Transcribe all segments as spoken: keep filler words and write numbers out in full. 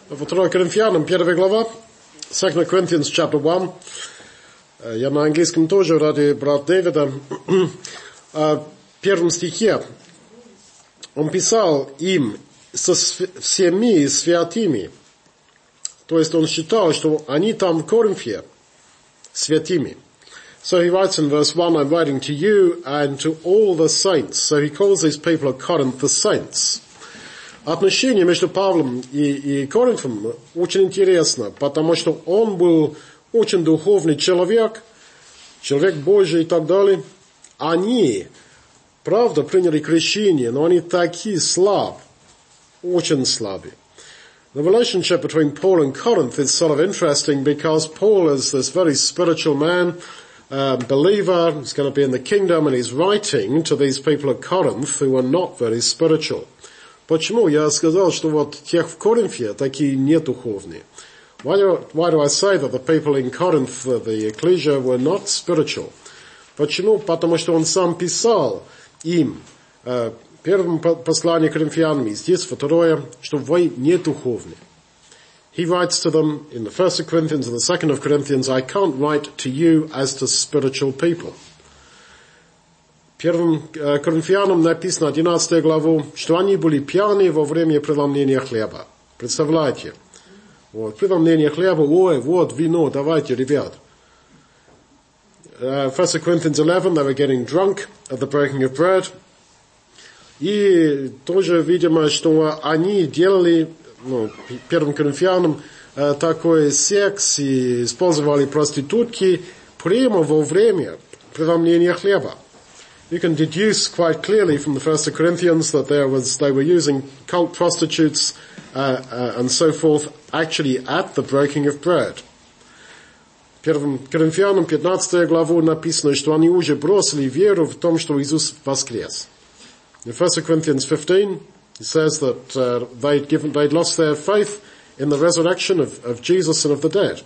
Во второе Коринфянам, первая глава, Second Corinthians chapter one. Я на английском тоже ради брата Дэвида. В первом стихе он писал им со всеми святыми. То есть он считал, что они там в Коринфе святыми. So he writes in verse one, I'm writing to you and to all the saints. So he calls these people at Corinth the saints. Отношение между Павлом и, и Коринфом очень интересно, потому что он был очень духовный человек, человек Божий и так далее. Они, правда, приняли крещение, но они такие слабы, очень слабые. The relationship between Paul and Corinth is sort of interesting because Paul is this very spiritual man, uh, believer, he's going to be in the kingdom, and he's writing to these people at Corinth who are not very spiritual. Почему я сказал, что вот тех в Коринфе такие недуховные? Why do, why do I say that the people in Corinth, the ecclesia, were not spiritual? Почему? Потому что он сам писал им, uh, первом послании к Коринфянам, и здесь второе, что вы не духовны. He writes to them in the first of Corinthians and the second of Corinthians, I can't write to you as to spiritual people. Первым Коринфянам написано, одиннадцатая главу, что они были пьяны во время преломления хлеба. Представляете? Вот, преломление хлеба, ой, вот, вино, давайте, ребят. Uh, first of Corinthians eleven, they were getting drunk at the breaking of bread. И тоже, видимо, что они делали, ну, первым Коринфянам, э, такой секс и использовали проститутки прямо во время преломления хлеба. You can deduce quite clearly from the first of Corinthians that there was, they were using cult prostitutes uh, uh, and so forth actually at the breaking of bread. Первым Коринфянам, пятнадцатая главу, написано, что они уже бросили веру в том, что Иисус воскрес. In First Corinthians fifteen, it says that uh, they'd given, they'd lost their faith in the resurrection of, of Jesus and of the dead.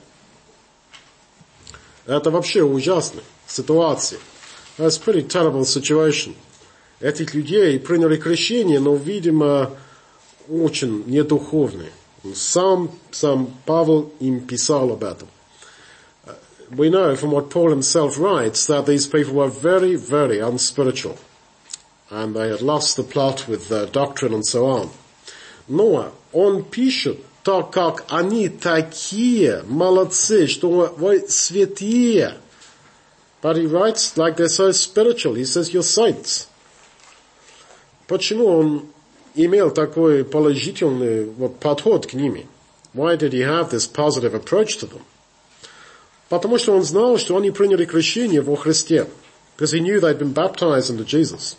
Это вообще ужасная ситуация. That's a pretty terrible situation. Этих людей приняли крещение, но, видимо, очень недуховные. Сам, сам Павел им писал об этом. We know from what Paul himself writes that these people were very, very unspiritual. And they had lost the plot with their doctrine and so on. Но он пишет, так как они такие молодцы, что вы святые. But he writes like they're so spiritual. He says, you're saints. Почему он имел такой положительный вот подход к ним? Why did he have this positive approach to them? Потому что он знал, что они приняли крещение во Христе. Because he knew they'd been baptized into Jesus.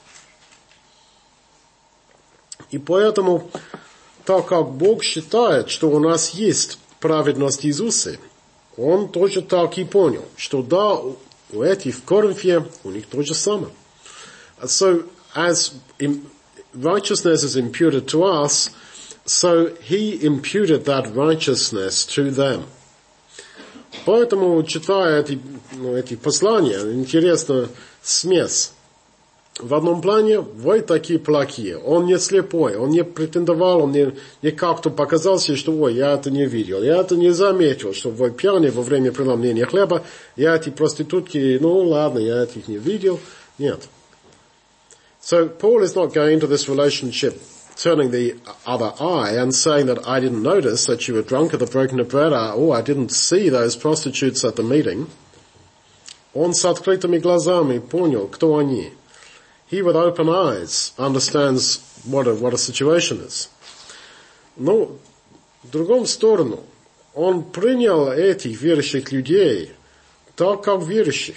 И поэтому, так как Бог считает, что у нас есть праведность Иисуса, он тоже так и понял, что да, у этих в Коринфе у них то же самое. So, as righteousness is imputed to us, so he imputed that righteousness to them. Поэтому, читая эти, ну, эти послания, интересно смесь. В одном плане вы такие плохие. Он не слепой, он не претендовал, он не, не как-то показался, что ой, я это не видел, я это не заметил, что вы пьяны во время преломления хлеба, я эти проститутки, ну ладно, я этих не видел. Нет. So Paul is not going into this relationship turning the other eye and saying that I didn't notice that you were drunk at the breaking of bread, or I didn't see those prostitutes at the meeting. Он с открытыми глазами понял, кто они. He with open eyes understands what a, what a situation is. Но, в другом сторону, он принял этих верующих людей так, как верующих.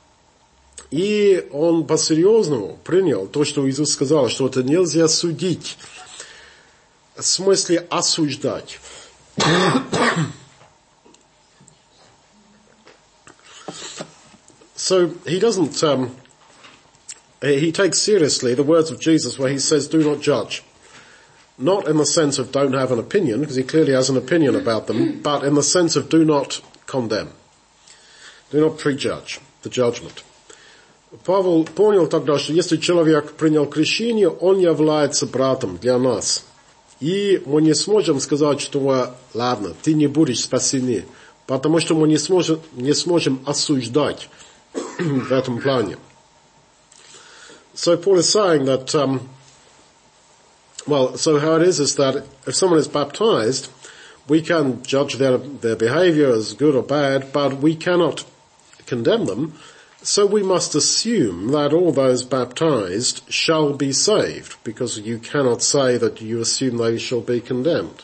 И он по-серьезному принял то, что Иисус сказал, что это нельзя судить. В смысле осуждать. So, he doesn't... Um, He takes seriously the words of Jesus where he says, do not judge. Not in the sense of don't have an opinion, because he clearly has an opinion about them, but in the sense of do not condemn. Do not prejudge the judgment. Павел понял тогда, что если человек принял крещение, он является братом для нас. И мы не сможем сказать, что ладно, ты не будешь спасены, потому что мы не сможем, не сможем осуждать в этом плане. So Paul is saying that, um, well, so how it is is that if someone is baptized, we can judge their, their behavior as good or bad, but we cannot condemn them. So we must assume that all those baptized shall be saved, because you cannot say that you assume they shall be condemned.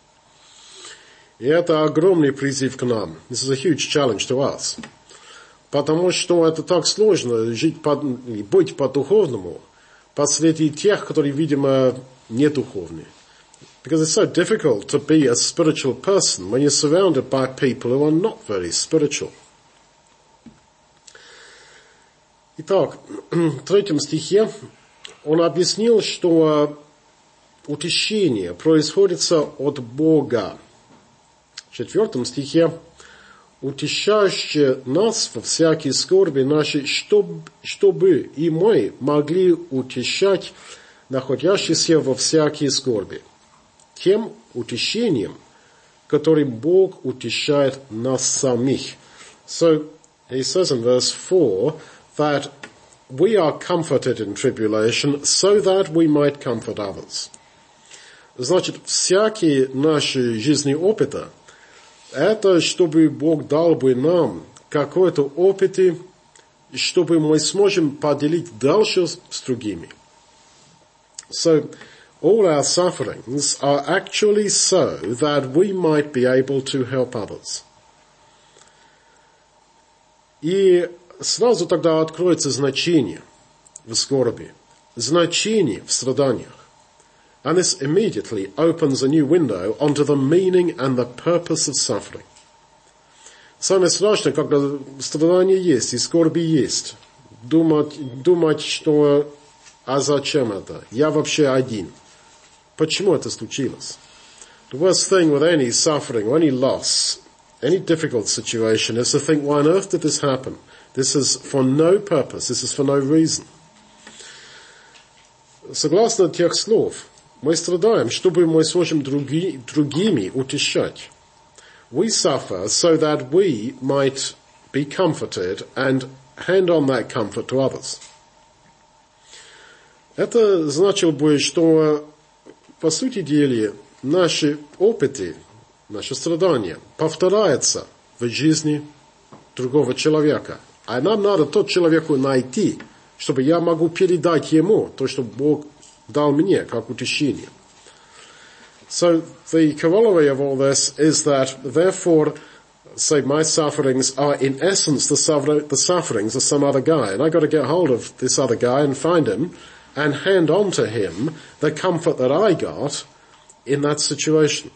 И это огромный призыв к нам. This is a huge challenge to us. Потому что это так сложно жить по, быть по-духовному посреди тех, которые, видимо, не духовны. Because it's so difficult to be a spiritual person when you're surrounded by people who are not very spiritual. Итак, в третьем стихе он объяснил, что утешение происходит от Бога. В четвертом стихе утешающий нас во всякой скорби нашей, чтобы, чтобы и мы могли утешать находящихся во всякой скорби, тем утешением, которым Бог утешает нас самих. So, he says in verse four, that we are comforted in tribulation so that we might comfort others. Значит, всякие наши жизненные опыты, это чтобы Бог дал бы нам какой-то опыт, чтобы мы сможем поделить дальше с другими. So, all our sufferings are actually so that we might be able to help others. И сразу тогда откроется значение в скорби, значение в страданиях. And this immediately opens a new window onto the meaning and the purpose of suffering. Самое страшное, когда страдания есть и скорби есть, думать, думать, что а зачем это? Я вообще один. Почему это случилось? The worst thing with any suffering or any loss, any difficult situation is to think, why on earth did this happen? This is for no purpose. This is for no reason. Согласно тех слов, мы страдаем, чтобы мы сможем други, другими утешать. We suffer so that we might be comforted and hand on that comfort to others. Это значило бы, что, по сути дела, наши опыты, наши страдания повторяются в жизни другого человека. А нам надо тот человеку найти, чтобы я могу передать ему то, что Бог дал мне, как утешение. So the corollary of all this is that, therefore, say my sufferings are in essence the, suffer- the sufferings of some other guy, and I've got to get hold of this other guy and find him and hand on to him the comfort that I got in that situation.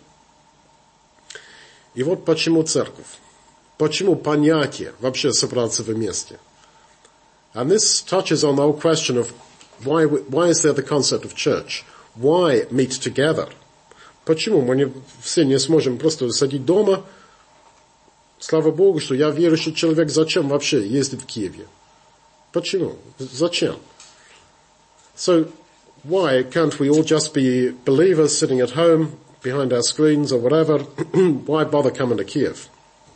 И вот почему церковь. Почему понятие вообще собраться вместе? And this touches on the whole question of why, why is there the concept of church? Why meet together? Почему мы не, все не сможем просто сидеть дома? Слава Богу, что я верующий человек, зачем вообще ездить в Киеве? Почему? Зачем? So, why can't we all just be believers sitting at home, behind our screens or whatever? Why bother coming to Kiev?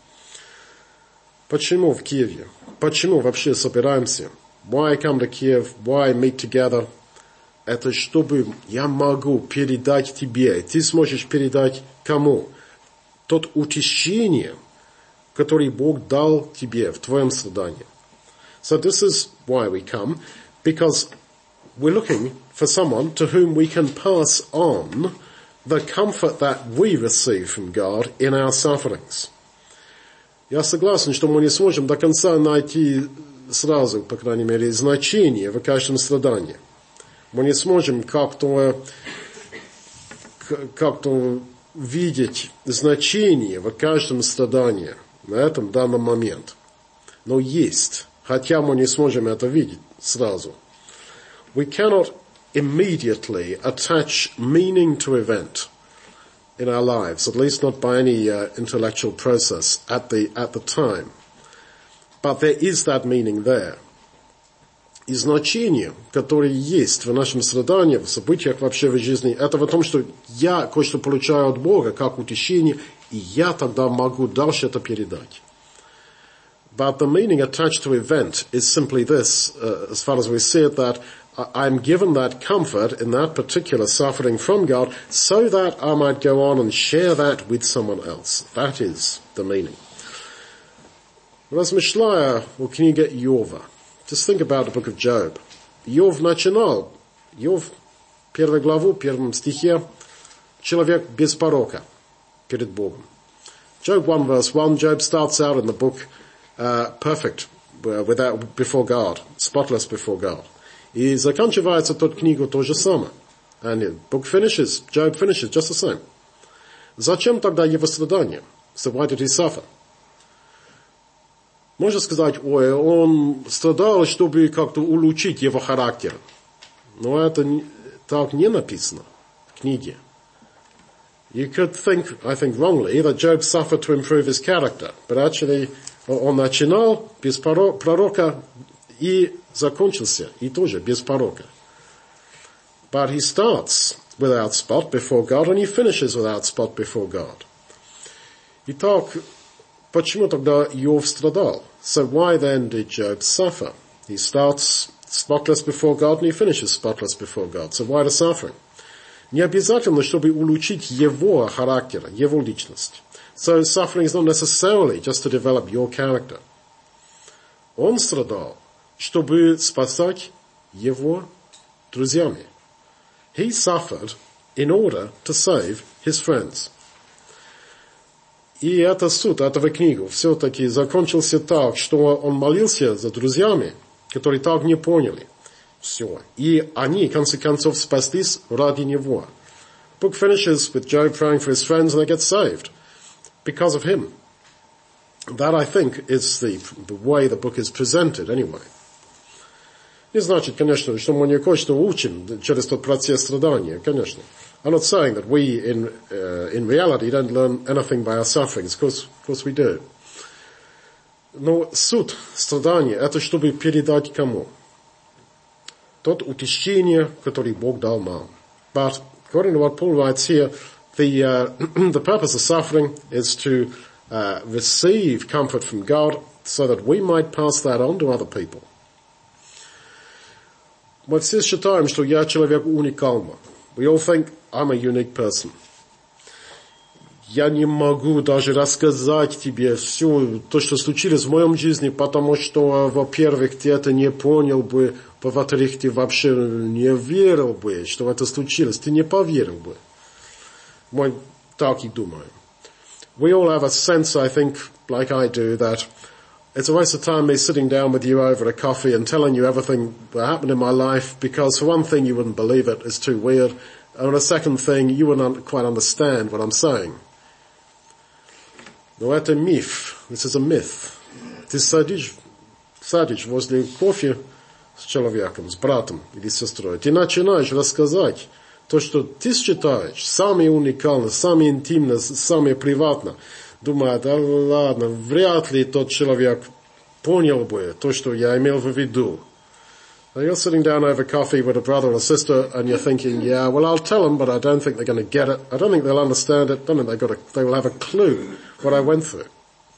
Почему в Киеве? Почему вообще собираемся? Why come to Kiev? Why meet together? Это чтобы я могу передать тебе, ты сможешь передать кому? Тот утешение, который Бог дал тебе в твоем страдании. So this is why we come, because we're looking for someone to whom we can pass on the comfort that we receive from God in our sufferings. Я согласен, что мы не сможем до конца найти сразу, по крайней мере, значение в каждом страдании. Мы не сможем как-то, как-то видеть значение в каждом страдании на этом данном момент. Но есть, хотя мы не сможем это видеть сразу. We cannot immediately attach meaning to event in our lives, at least not by any uh, intellectual process at the, at the time. But there is that meaning there. и значение, которое есть в нашем страдании, в событиях вообще в жизни, это в том, что я кое-что получаю от Бога, как утешение, и я тогда могу дальше это передать. But the meaning attached to event is simply this, uh, as far as we see it, that I'm given that comfort in that particular suffering from God so that I might go on and share that with someone else. That is the meaning. Размышляя о книге Иова, just think about the book of Job. Иов начинал, Иов, первую главу, первом стихе, человек без порока перед Богом. Job one verse one, Job starts out in the book uh, perfect, uh, without, before God, spotless before God. И заканчивается тот книгу то же самое. And the book finishes, Job finishes just the same. Зачем тогда его страдания? So why did he suffer? Можно сказать, ой, он страдал, чтобы как-то улучшить его характер. Но это не, так не написано в книге. You could think, I think wrongly, that Job suffered to improve his character. But actually, он начинал без пророка и закончился, и тоже без порока. But he starts without spot before God, and he finishes without spot before God. Итак, почему тогда Иов страдал? So why then did Job suffer? He starts spotless before God, and he finishes spotless before God. So why the suffering? Не обязательно, чтобы улучшить его характер, его личность. So suffering is not necessarily just to develop your character. Он страдал, чтобы спасать его друзьями. He suffered in order to save his friends. И это суть этого книги все-таки закончился так, что он молился за друзьями, которые так не поняли все. И они, в конце концов, спаслись ради него. The book finishes with Job praying for his friends and they get saved because of him. That, I think, is the, the way the book is presented anyway. Не значит, конечно, что мы не кое-что учим через тот процесс страдания, конечно. I'm not saying that we, in, uh, in reality, don't learn anything by our sufferings. Of course, of course we do. Но суть страдания – это чтобы передать кому? Тот утешение, которое Бог дал нам. But, according to what Paul writes here, the, uh, the purpose of suffering is to uh, receive comfort from God so that we might pass that on to other people. Мы все считаем, что я человек уникальный. We all think I'm a unique person. Я не могу даже рассказать тебе все то, что случилось в моем жизни, потому что, во-первых, ты это не понял бы, во-вторых, ты вообще не верил бы, что это случилось, ты не поверил бы. Мы так и думаем. We all have a sense, I think, like I do, that it's a waste of time me sitting down with you over a coffee and telling you everything that happened in my life, because for one thing you wouldn't believe it, it's too weird, and a second thing you wouldn't quite understand what I'm saying. Но это миф. This is a myth. Ты садишь, садишь возле кофе с человеком, с братом или сестрой. Ты начинаешь рассказать то, что ты считаешь самое уникальное, самое интимное, самое приватное. Думаю, да ладно, вряд ли тот человек понял бы то, что я имел в виду. Now you're sitting down over coffee with a brother or sister and you're thinking, yeah, well, I'll tell them, but I don't think they're going to get it. I don't think they'll understand it. I don't think they've got a, they will have a clue what I went through.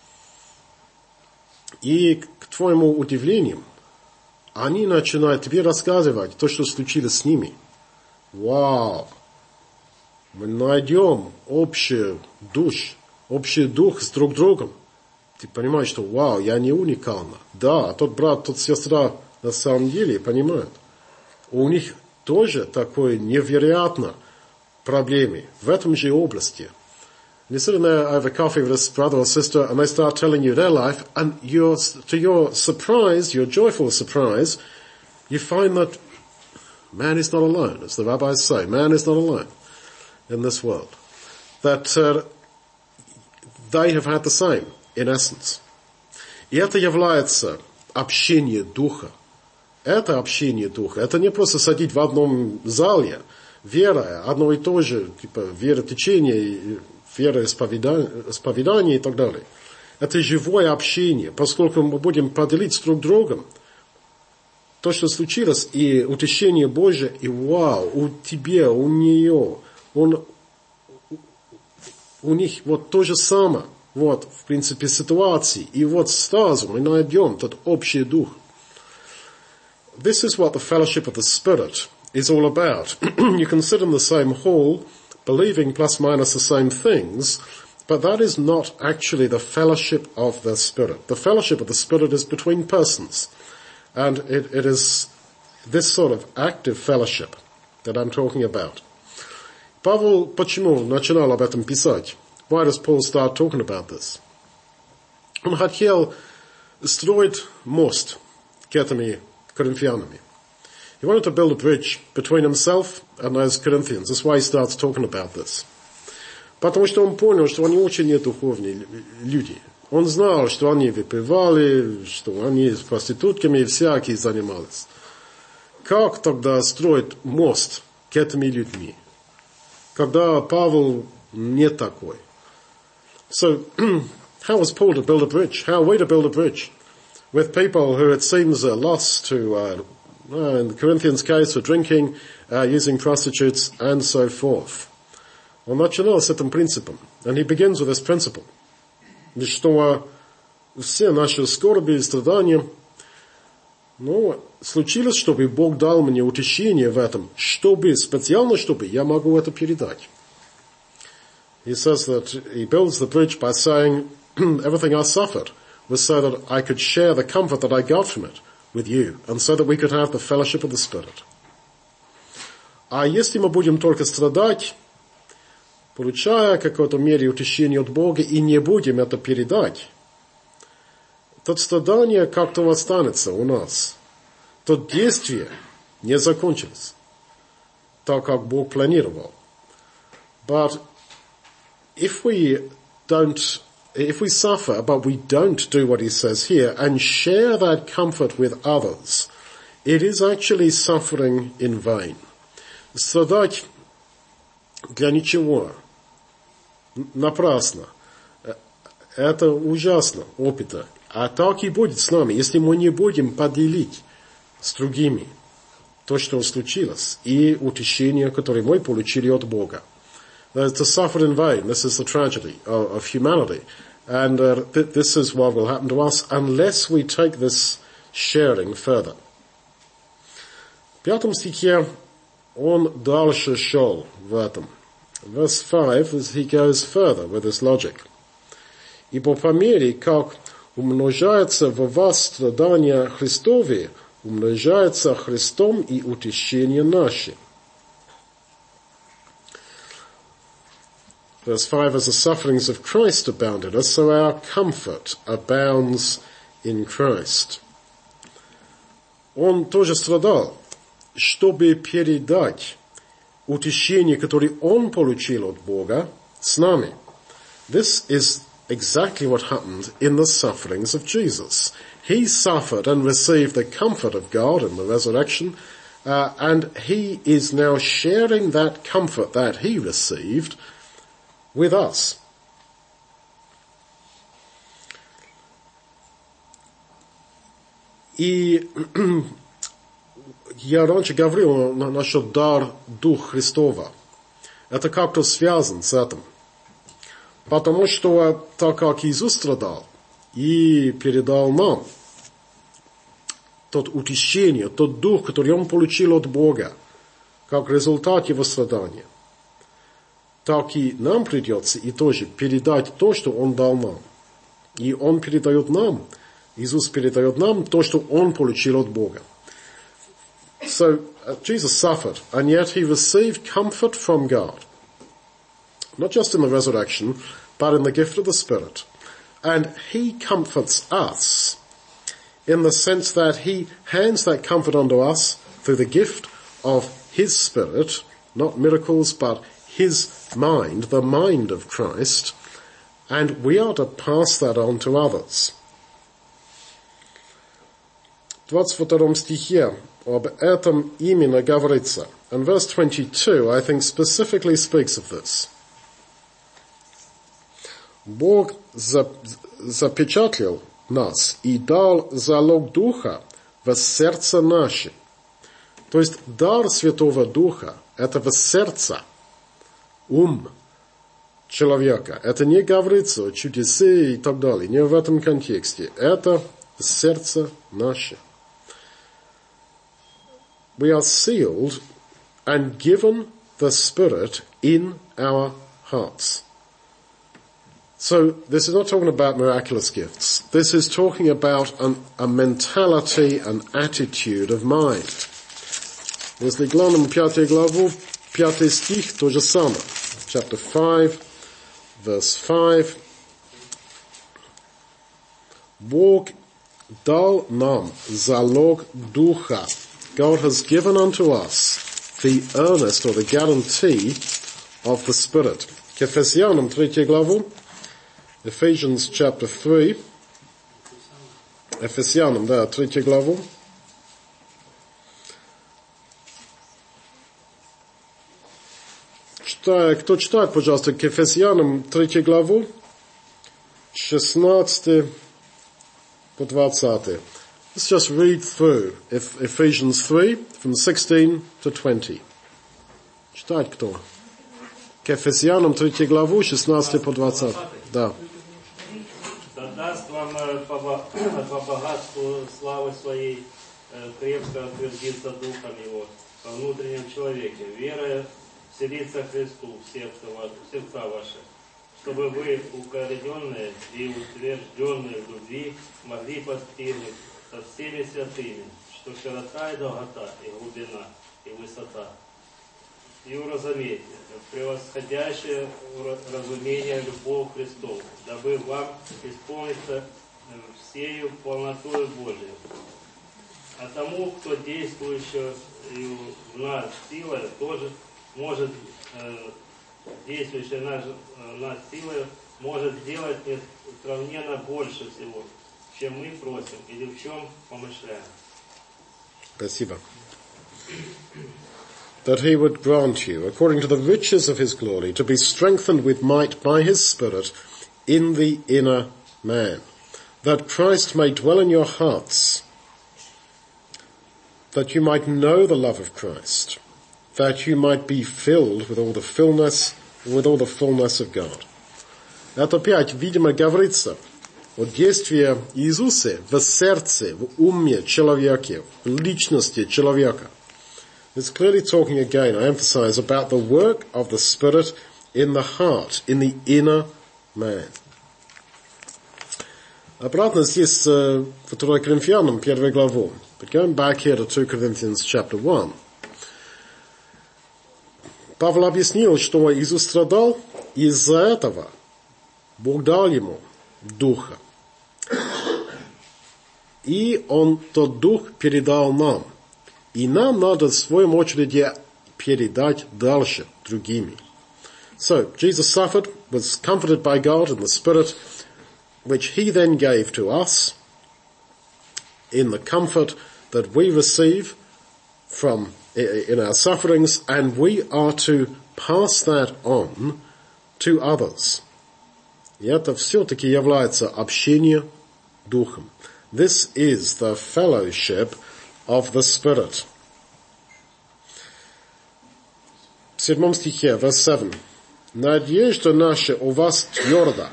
И к твоему удивлению, они начинают тебе рассказывать то, что случилось с ними. Вау! Мы найдем общий душ, общий дух с друг другом. Ты понимаешь, что вау, я не уникальна. Да, тот брат, тот сестра на самом деле понимают. У них тоже такое невероятно проблемы в этом же области. You're sitting there over coffee with this brother or sister and they start telling you their life, and you're, to your surprise, your joyful surprise, you find that man is not alone, as the rabbis say. Man is not alone in this world. That uh, they have had the same, in essence. И это является общение духа. Это общение духа. Это не просто сидеть в одном зале, вера, одно и то же, типа веротечение, вероисповедание и так далее. Это живое общение, поскольку мы будем поделиться друг другом то, что случилось, и утешение Божие, и вау, у тебя, у нее, он, у них вот то же самое, вот, в принципе, ситуации, и вот сразу мы найдем тот общий дух. This is what the fellowship of the Spirit is all about. You can sit in the same hall, believing plus minus the same things, but that is not actually the fellowship of the Spirit. The fellowship of the Spirit is between persons. And it, it is this sort of active fellowship that I'm talking about. Павел почему начинал об этом писать? Why does Paul start talking about this? Он хотел строить мост к этими коринфянами. He wanted to build a bridge between himself and those Corinthians. That's why he starts talking about this. Потому что он понял, что они очень недуховные люди. Он знал, что они выпивали, что они с проститутками всякие занимались. Как тогда строить мост к этим людьми, когда Павел не такой? So, how was Paul to build a bridge? How are we to build a bridge with people who it seems are lost to, uh, uh, in the Corinthians case, for drinking, uh, using prostitutes, and so forth? Он начинал с этим принципом. And he begins with this principle. Что все наши скорби и страдания, ну, случилось, чтобы Бог дал мне утешение в этом, чтобы, специально, чтобы я могу это передать. He says that he builds the bridge by saying, everything I suffered was so that I could share the comfort that I got from it with you, and so that we could have the fellowship of the Spirit. А если мы будем только страдать, получая в какой-то мере утешение от Бога, и не будем это передать, то страдание как-то останется у нас. То действие не закончилось, так как Бог планировал. But if we don't, if we suffer, but we don't do what he says here, and share that comfort with others, it is actually suffering in vain. Страдать для ничего, напрасно. Это ужасно, опыта. А так и будет с нами, если мы не будем поделить с другими то, что случилось, и утешение, которое мы получили от Бога. To suffer in vain, this is the tragedy of, of humanity. And uh, th- this is what will happen to us unless we take this sharing further. В пятом стихе он дальше шел в этом. Verse five, as he goes further with this logic. Ибо по мере, как умножается в вас страдания Христове, умножается Христом и утешение наше. Verse five, as the sufferings of Christ abound in us, so our comfort abounds in Christ. Он тоже страдал, чтобы передать утешение, которое он получил от Бога, с нами. This is exactly what happened in the sufferings of Jesus. He suffered and received the comfort of God in the resurrection, uh, and he is now sharing that comfort that he received with us. И я раньше говорил насчет дар Духа Христова. Это как-то связано с этим. Потому что так как Иисус страдал и передал нам тот утешение, тот Дух, который Он получил от Бога, как результат Его страдания, так и нам придется и тоже передать то, что Он дал нам. И Он передает нам, Иисус передает нам то, что Он получил от Бога. So, uh, Jesus suffered, and yet he received comfort from God. Not just in the resurrection, but in the gift of the Spirit. And he comforts us in the sense that he hands that comfort unto us through the gift of his Spirit, not miracles, but his mind, the mind of Christ, and we are to pass that on to others. В двадцать втором стихе об этом именно говорится. And verse twenty-two, I think, specifically speaks of this. Бог запечатлел нас и дал залог Духа в в сердце наше. То есть дар Святого Духа – это в сердце, ум человека. Это не говорится о чудесе и так далее, не в этом контексте. Это сердце наше. We are sealed and given the Spirit in our hearts. So this is not talking about miraculous gifts. This is talking about an, a mentality, an attitude of mind. Если глянем пятую главу, пятый стих, то же самое. Chapter five, verse five. Бог дал нам залог Духа. God has given unto us the earnest or the guarantee of the Spirit. К Ефесянам третью главу. Ephesians chapter three. Ефесянам, да, третью главу. Читай, кто читает, пожалуйста, к Ефесянам третью главу, шестнадцатый по двадцатый. Let's just read through Ephesians three, from sixteen to twenty. Читать кто? К Ефесянам третью главу, шестнадцатый по двадцатый. Да. Да даст вам по, по богатству славы своей крепко утвердиться Духом Его во внутреннем человеке, веруя вселиться Христу в сердце, в сердца ваши, чтобы вы, укорененные и утвержденные в любви, могли постигнуть со всеми святыми, что широта и долгота, и глубина, и высота. И уразуметь превосходящее разумение любовь Христову, дабы вам исполниться всею полнотою Божией. А тому, кто действующий в нас силой, тоже может, э, действующий наш, э, нас силой, может сделать несравненно больше всего, чем мы просим или в чем помышляем. Спасибо. That he would grant you, according to the riches of his glory, to be strengthened with might by his Spirit in the inner man, that Christ may dwell in your hearts, that you might know the love of Christ, that you might be filled with all the fullness, with all the fullness of God. Это опять, видимо, говорится о действии Иисуса в сердце, в уме человека, в личности человека. It's clearly talking again, I emphasize, about the work of the Spirit in the heart, in the inner man. Обратно здесь, во второй Коринфянам, первую главу. But going back here to two Corinthians chapter one. Павел объяснил, что Иисус страдал, и из-за этого Бог дал ему Духа. И Он тот Дух передал нам. И нам надо в своем очереди передать дальше другими. So, Jesus suffered, was comforted by God in the Spirit, which He then gave to us in the comfort that we receive from in our sufferings, and we are to pass that on to others. И это все-таки является общение Духом. This is the fellowship of the Spirit. В седьмом стихе, verse seven. Надежда наша у вас тверда.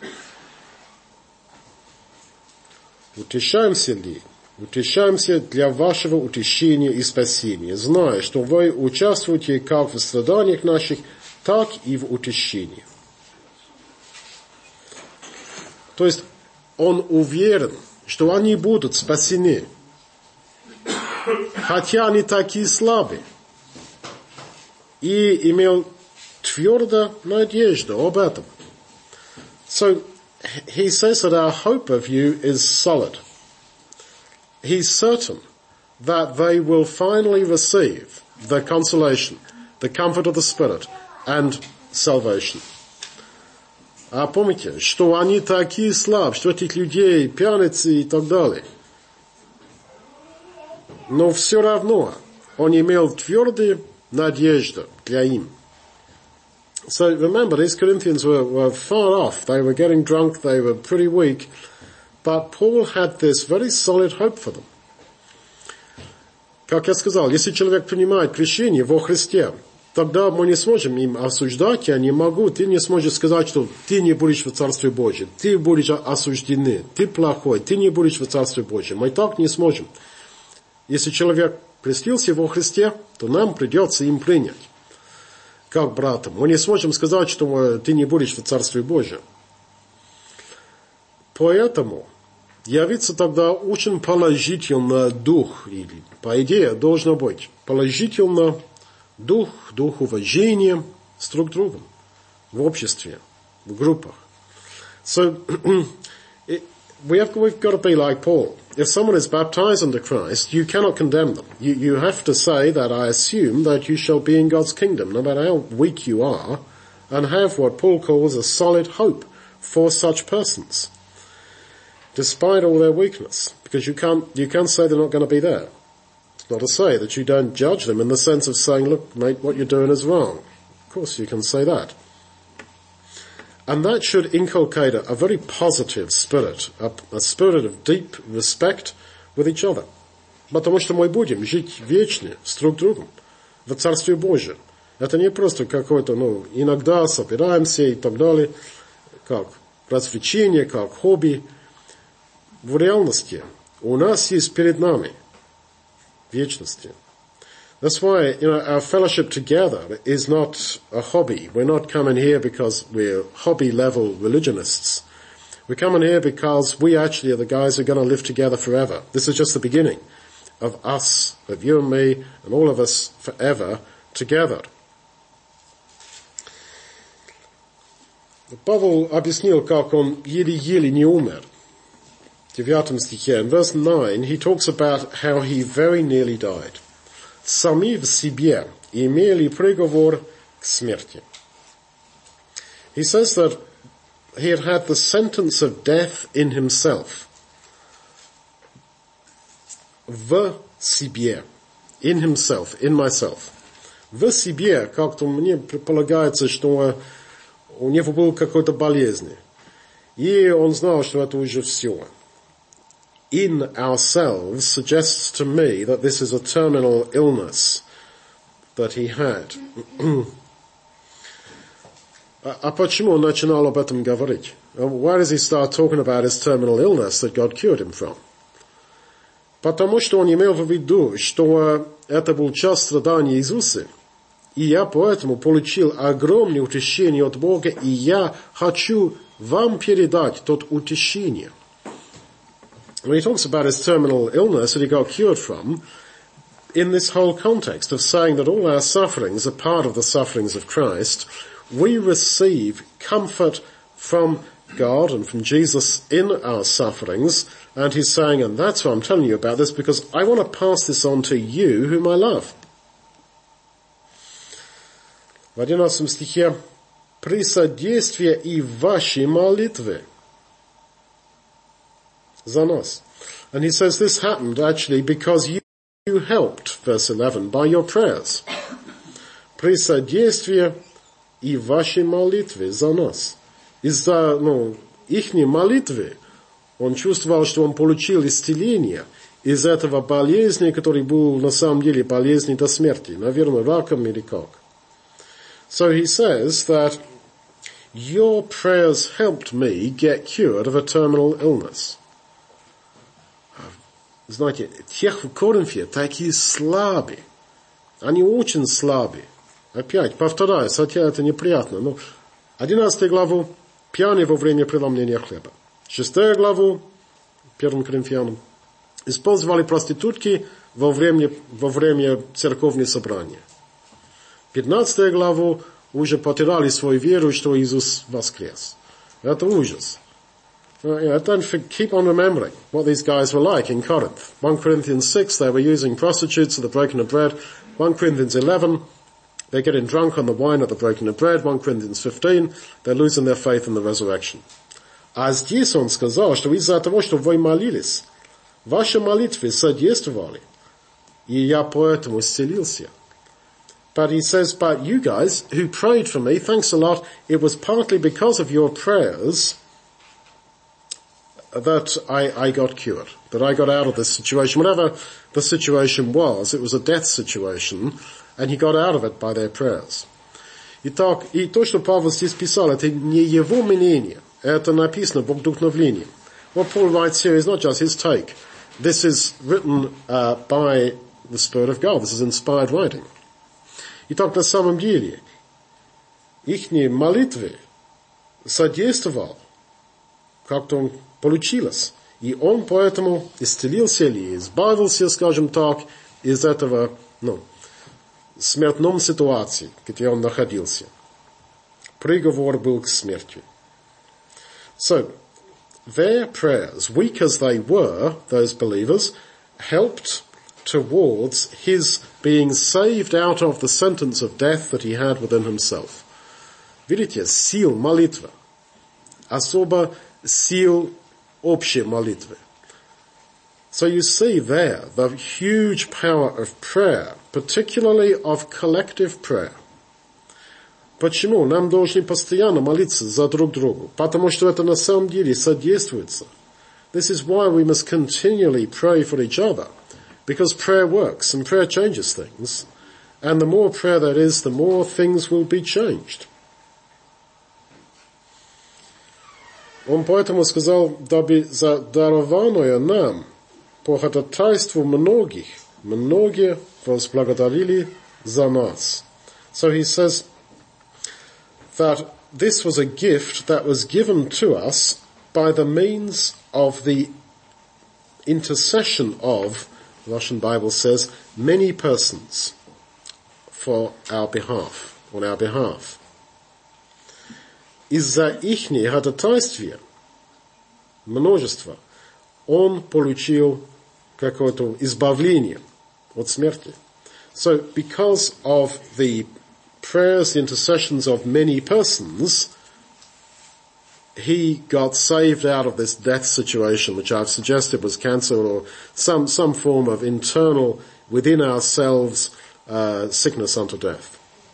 Утешаемся ли? Утешаемся для вашего утешения и спасения, зная, что вы участвуете как в страданиях наших, так и в утешении. То есть он уверен, что они будут спасены, хотя они такие слабые, и имел твердую надежду об этом. So, he says that our hope of you is solid. He's certain that they will finally receive the consolation, the comfort of the Spirit, and salvation. А помните, что они такие слабые, что этих людей пьяницы и так далее. Но все равно он имел твердую надежду для им. So remember, these Corinthians were, were far off. They were getting drunk, they were pretty weak. But Paul had this very solid hope for them. как я сказал, если человек принимает крещение во Христе, тогда мы не сможем им осуждать, я не могу, ты не сможешь сказать, что ты не будешь в Царстве Божьем, ты будешь осуждены, ты плохой, ты не будешь в Царстве Божьем. Мы так не сможем. Если человек крестился во Христе, то нам придется им принять, как братом. Мы не сможем сказать, что ты не будешь в Царстве Божьем. Поэтому явится тогда очень положительно дух, или, по идее, должно быть положительно дух, дух уважения с друг другом, в обществе, в группах. So, we have, we've got to be like Paul. If someone is baptized into Christ, you cannot condemn them. You, you have to say that I assume that you shall be in God's kingdom, no matter how weak you are, and have what Paul calls a solid hope for such persons, despite all their weakness, because you can't, you can't say they're not going to be there. It's not to say that you don't judge them in the sense of saying, look, mate, what you're doing is wrong. Of course you can say that. And that should inculcate a, a very positive spirit, a, a spirit of deep respect with each other. Потому что мы будем жить вечно с друг другом в Царстве Божьем. Это не просто какое-то, ну, иногда собираемся и так далее, как развлечение, как хобби. В реальности у нас есть перед нами вечности. That's why, you know, our fellowship together is not a hobby. We're not coming here because we're hobby-level religionists. We're coming here because we actually are the guys who are going to live together forever. This is just the beginning of us, of you and me, and all of us forever together. Павел объяснил, как он еле-еле не умер. В девятом стихе, in verse nine, he talks about how he very nearly died. Сами в себе имели приговор к смерти. He says that he had had the sentence of death in himself. В себе. In himself. In myself. В себе, как-то мне предполагается, что у него был какой-то болезнь. И он знал, что это уже все. In ourselves suggests to me that this is a terminal illness that he had. А почему он начинал об этом говорить? Why does he start talking about his terminal illness that God cured him from? Потому что он имел в виду, что это был час страдания Иисуса, и я поэтому получил огромное утешение от Бога, и я хочу вам передать то утешение. When he talks about his terminal illness that he got cured from, in this whole context of saying that all our sufferings are part of the sufferings of Christ, we receive comfort from God and from Jesus in our sufferings, and he's saying, and that's why I'm telling you about this, because I want to pass this on to you whom I love. В одиннадцатом стихе, при содействии и вашей молитве за нас. And he says this happened actually because you, you helped, verse eleven, by your prayers. При содействии и вашей молитве за нас. Из-за, ну, ихней молитвы он чувствовал, что он получил исцеление из этого болезни, который был на самом деле болезнью до смерти. Наверное, раком или как. So he says that your prayers helped me get cured of a terminal illness. Знаете, тех в Коринфе такие слабые. Они очень слабые. Опять, повторяюсь, хотя это неприятно, но одиннадцатую главу пьяный во время преломления хлеба. Шестую главу первым Коринфянам использовали проститутки во время, во время церковных собраний. пятнадцатую главу уже потеряли свою веру, что Иисус воскрес. Это ужас. Uh, you know, don't keep on remembering what these guys were like in Corinth. First Corinthians six, they were using prostitutes at the breaking of bread. First Corinthians eleven, they're getting drunk on the wine at the breaking of bread. First Corinthians fifteen, they're losing their faith in the resurrection. А здесь он сказал, что из-за того, что вы молились, ваши молитвы содействовали, и я поэтому исцелился. But he says, but you guys who prayed for me, thanks a lot, it was partly because of your prayers that I, I got cured, that I got out of this situation. Whatever the situation was, it was a death situation, and he got out of it by their prayers. Итак, и то, что Павел здесь писал, это не его мнение, это написано по вдохновлению. What Paul writes here is not just his take. This is written uh, by the Spirit of God. This is inspired writing. Итак, на самом деле, ихние молитвы содействовал, как-то он получилось. И он поэтому исцелился или избавился, скажем так, из этого, ну, смертной ситуации, где он находился. Приговор был к смерти. So, their prayers, weak as they were, those believers, helped towards his being saved out of the sentence of death that he had within himself. Видите, сил молитвы, особо сил общей молитвы. So you see there the huge power of prayer, particularly of collective prayer. Почему? Нам должны постоянно молиться за друг друга, потому что это на самом деле содействуется. This is why we must continually pray for each other, because prayer works and prayer changes things, and the more prayer there is, the more things will be changed. Он поэтому сказал, дабы за дарованное нам по ходатайству многих, многие возблагодарили за нас. So he says that this was a gift that was given to us by the means of the intercession of, the Russian Bible says, many persons for our behalf, on our behalf. Из-за ихней ходатайствия, множество, он получил какое-то избавление от смерти. So, because of the prayers, the intercessions of many persons, he got saved out of this death situation, which I've suggested was cancer or some, some form of internal, within ourselves, uh, sickness unto death.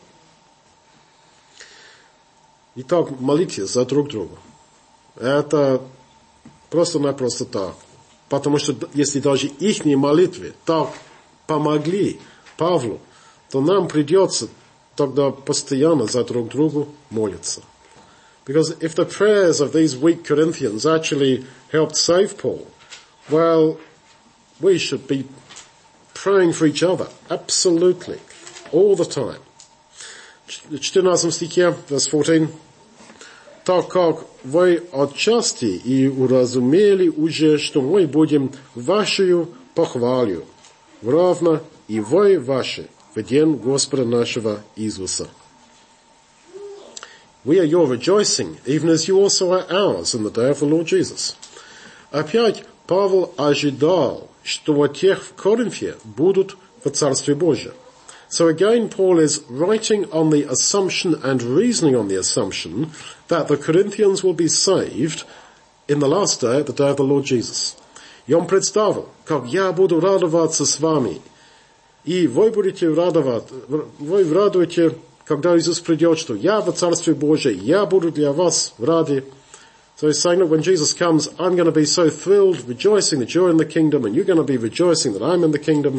Итак, молитесь за друг друга. Это просто-напросто так. Потому что если даже ихние молитвы так помогли Павлу, то нам придется тогда постоянно за друг другу молиться. Because if the prayers of these weak Corinthians actually helped save Paul, well, we should be praying for each other, absolutely, all the time. В четырнадцатом стихе, verse fourteen, так как вы отчасти и уразумели уже, что мы будем вашею похвалью, равно и вы ваши, в день Господа нашего Иисуса. We are your rejoicing, even as you also are ours in the day of the Lord Jesus. Опять Павел ожидал, что тех в Коринфе будут в Царстве Божьем. So again, Paul is writing on the assumption and reasoning on the assumption that the Corinthians will be saved in the last day, at the day of the Lord Jesus. И он представил, как я буду радоваться с вами, и вы будете радоваться, вы радуете, когда Иисус придет, что я в Царстве Божьем, я буду для вас ради. So he's saying that when Jesus comes, I'm going to be so thrilled, rejoicing that you're in the kingdom, and you're going to be rejoicing that I'm in the kingdom.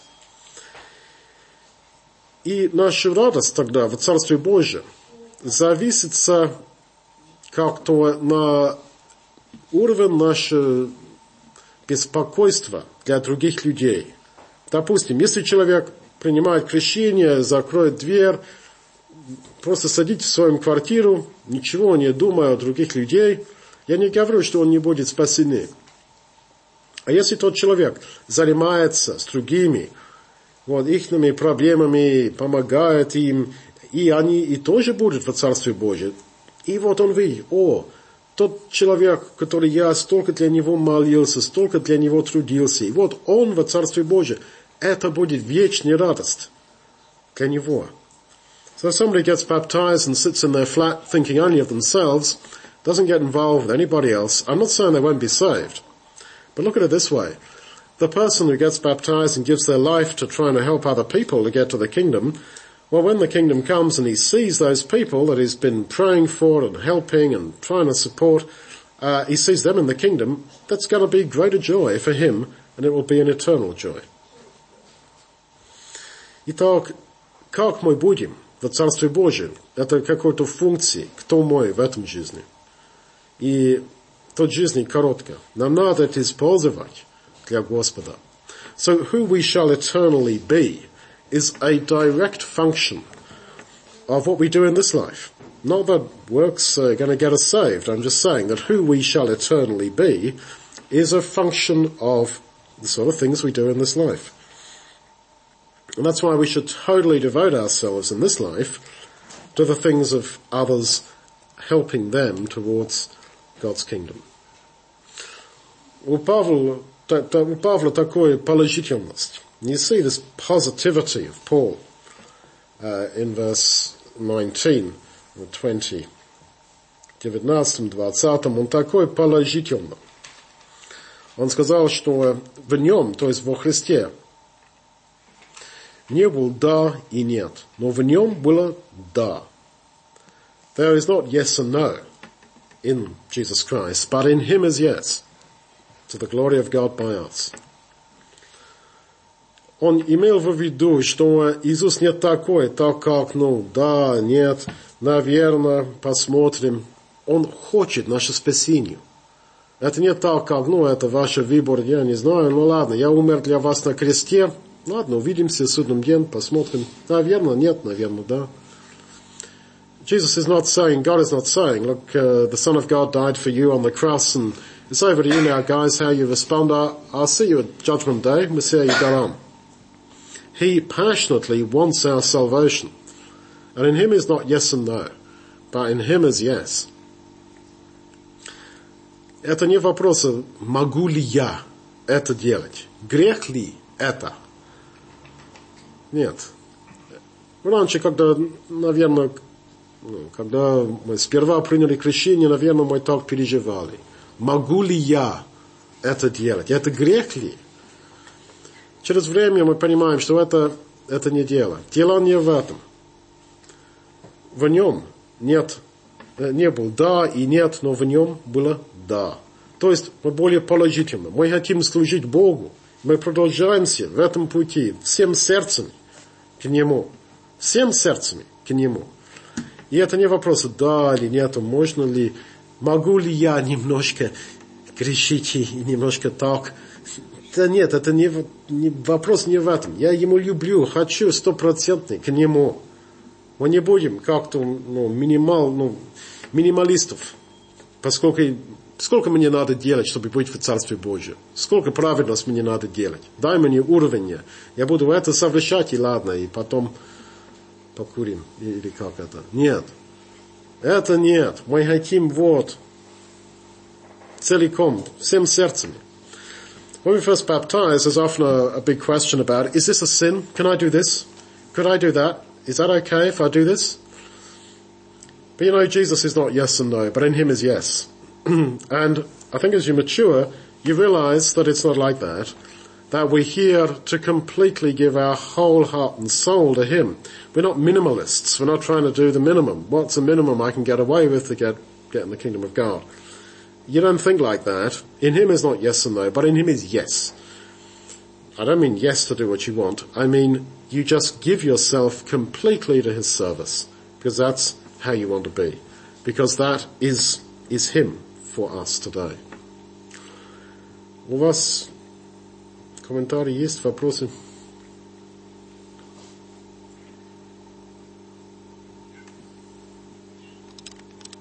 И наша радость тогда в Царстве Божьем зависит как-то на уровень нашего беспокойства для других людей. Допустим, если человек принимает крещение, закроет дверь, просто садится в свою квартиру, ничего не думая о других людей, я не говорю, что он не будет спасен. А если тот человек занимается с другими, вот, ихними проблемами, помогает им, и они и тоже будут в Царстве Божьем. И вот он видит, о, тот человек, который я столько для него молился, столько для него трудился, и вот он в Царстве Божьем, это будет вечная радость для него. So somebody gets baptized and sits in their flat thinking only of themselves, doesn't get involved with anybody else. I'm not saying they won't be saved, but look at it this way. The person who gets baptized and gives their life to trying to help other people to get to the kingdom, well, when the kingdom comes and he sees those people that he's been praying for and helping and trying to support, uh, he sees them in the kingdom, that's going to be greater joy for him, and it will be an eternal joy. Итак, как мы будем в Царстве Божьем? Это какой-то функции, кто мы в этом жизни. И тот жизнь короткая. Нам надо это использовать для Господа. So who we shall eternally be is a direct function of what we do in this life. Not that works are going to get us saved. I'm just saying that who we shall eternally be is a function of the sort of things we do in this life. And that's why we should totally devote ourselves in this life to the things of others, helping them towards God's kingdom. У Павла, у Павла такая положительность. You see this positivity of Paul uh, in verse nineteen or twenty. девятнадцатом, двадцатом он такой положительный. Он сказал, что в нем, то есть во Христе, не был да и нет, но в нем было да. There is not yes and no in Jesus Christ, but in him is yes, to the glory of God by us. Он имел в виду, что Иисус не такой, так как, ну, да, нет, наверное, посмотрим. Он хочет наше спасение. Это не так, как, ну, это ваш выбор, я не знаю, ну ладно, я умер для вас на кресте, ладно, увидимся в судном день, посмотрим. Наверное, нет, наверное, да. Jesus is not saying, God is not saying, look, uh, the Son of God died for you on the cross, and it's over to you now, guys, how you respond. I'll, I'll see you at Judgment Day, we'll see how you got on. He passionately wants our salvation. And in him is not yes and no, but in him is yes. Это не вопрос, могу ли я это делать? Грех ли это? Нет. Раньше, когда, наверное, когда мы сперва приняли крещение, наверное, мы так переживали. Могу ли я это делать? Это грех ли? Через время мы понимаем, что это, это не дело. Дело не в этом. В нем нет, не был да и нет, но в нем было да. То есть мы более положительно. Мы хотим служить Богу. Мы продолжаемся в этом пути всем сердцем к Нему. Всем сердцем к Нему. И это не вопрос да или нет, можно ли, могу ли я немножко грешить и немножко так. Да нет, это не, не, вопрос не в этом. Я Ему люблю, хочу стопроцентный к Нему. Мы не будем как-то ну, минимал, ну, минималистов, поскольку сколько мне надо делать, чтобы быть в Царстве Божьем? Сколько праведности мне надо делать? Дай мне уровень. Я буду это совращать, и ладно, и потом покурим, или как это. Нет. Это нет. Мы хотим вот целиком, всем сердцем. When we first baptize, there's often a, a big question about, is this a sin? Can I do this? Could I do that? Is that okay if I do this? But you know, Jesus is not yes and no, but in him is yes. And I think as you mature, you realize that it's not like that, that we're here to completely give our whole heart and soul to him. We're not minimalists. We're not trying to do the minimum. What's the minimum I can get away with to get, get in the kingdom of God? You don't think like that. In him is not yes and no, but in him is yes. I don't mean yes to do what you want. I mean you just give yourself completely to his service, because that's how you want to be. Because that is, is him for us today. У вас комментарии есть, вопросы?